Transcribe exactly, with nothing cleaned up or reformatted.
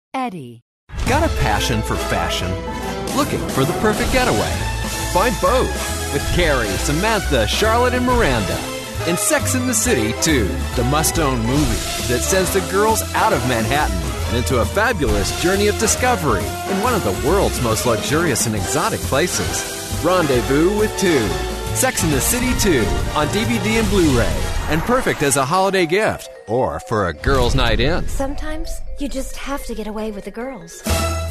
Eddie. Got a passion for fashion? Looking for the perfect getaway? Find both with Carrie, Samantha, Charlotte, and Miranda in Sex and the City two, the must-own movie that sends the girls out of Manhattan and into a fabulous journey of discovery in one of the world's most luxurious and exotic places. Rendezvous with two. Sex and the City two on D V D and Blu-ray, and perfect as a holiday gift or for a girls' night in. Sometimes you just have to get away with the girls.